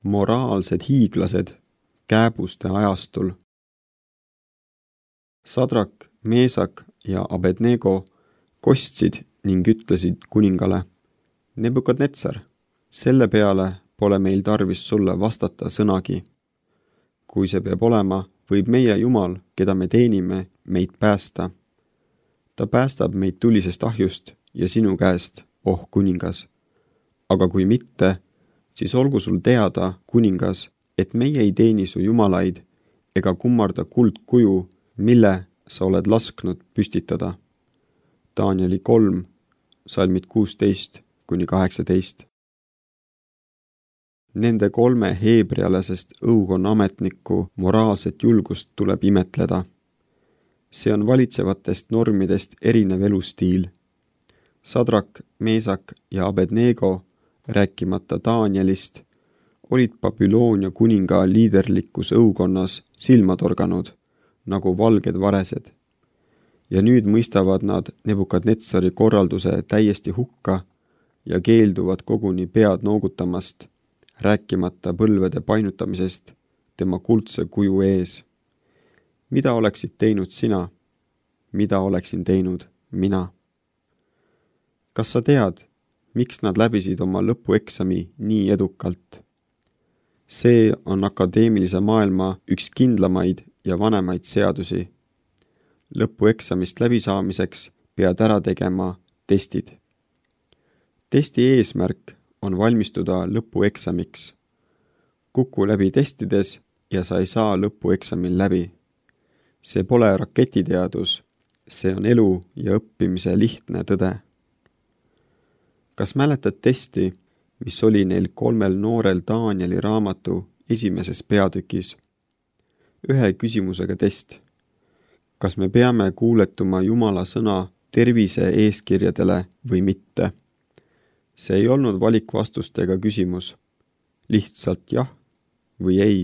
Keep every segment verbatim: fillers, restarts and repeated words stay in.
Moraalsed hiiglased kääbuste ajastul. Sadrak, Meesak ja Abednego kostsid ning ütlesid kuningale: Nebukadnetsar, selle peale pole meil tarvis sulle vastata sõnagi. Kui see peab olema, võib meie Jumal, keda me teenime, meid päästa. Ta päästab meid tulisest ahjust ja sinu käest, oh kuningas. Aga kui mitte, siis olgu sul teada, kuningas, et meie ei teeni su jumalaid ega kummarda kuldkuju, mille sa oled lasknud püstitada. Danieli kolm, salmid kuusteist kuni kaheksateist. Nende kolme heebrialasest õukonna ametniku moraalset julgust tuleb imetleda. See on valitsevatest normidest erinev elustiil. Sadrak, Meesak ja Abednego, rääkimata Danielist, olid Babyloonia kuninga liiderlikus õukonnas silmatorganud, nagu valged varesed. Ja nüüd mõistavad nad Nebukadnetsari korralduse täiesti hukka ja keelduvad koguni pead noogutamast, rääkimata põlvede painutamisest tema kuldse kuju ees. Mida oleksid teinud sina? Mida oleksin teinud mina? Kas sa tead, miks nad läbisid oma lõpueksami nii edukalt? See on akadeemilise maailma üks kindlamaid ja vanemaid seadusi. Lõpueksamist läbisaamiseks pead ära tegema testid. Testi eesmärk on valmistuda lõpueksamiks. Kuku läbi testides ja sa ei saa lõpueksamil läbi. See pole raketiteadus, see on elu ja õppimise lihtne tõde. Kas mäletad testi, mis oli neil kolmel noorel Danieli raamatu esimeses peatükis? Ühe küsimusega test. Kas me peame kuuletuma Jumala sõna tervise eeskirjadele või mitte? See ei olnud valikvastustega küsimus. Lihtsalt jah või ei.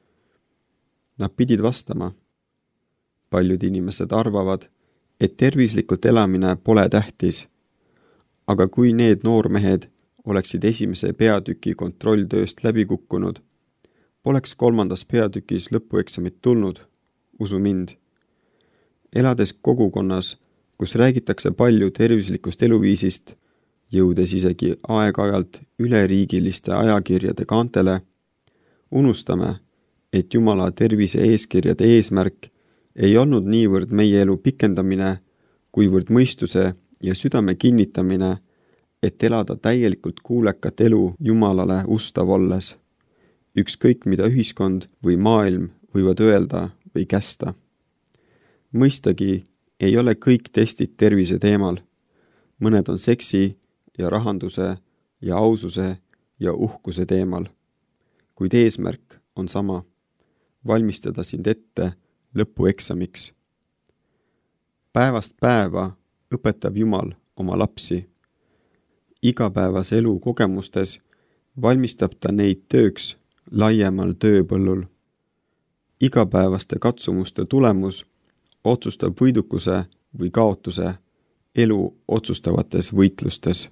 Nad pidid vastama. Paljud inimesed arvavad, et tervislikult elamine pole tähtis. Aga kui need noormehed oleksid esimese peatüki kontrolltööst läbi kukkunud, poleks kolmandas peatükis lõpueksamit tulnud, usu mind. Elades kogukonnas, kus räägitakse palju tervislikust eluviisist, jõudes isegi aeg-ajalt üleriigiliste ajakirjade kaantele, unustame, et Jumala tervise eeskirjade eesmärk ei olnud niivõrd meie elu pikendamine, kuivõrd mõistuse ja südame kinnitamine, et elada täielikult kuulekat elu Jumalale ustav olles. Ükskõik mida ühiskond või maailm võivad öelda või kästa. Mõistagi ei ole kõik testid tervise teemal. Mõned on seksi ja rahanduse ja aususe ja uhkuse teemal. Kuid eesmärk on sama. Valmistada sind ette lõpueksamiks. Päevast päeva õpetab Jumal oma lapsi. Igapäevase elu kogemustes valmistab ta neid tööks laiemal tööpõllul. Igapäevaste katsumuste tulemus otsustab võidukuse või kaotuse elu otsustavates võitlustes.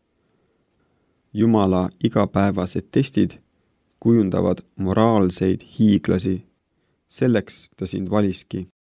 Jumala igapäevased testid kujundavad moraalseid hiiglasi. Selleks ta sind valiski.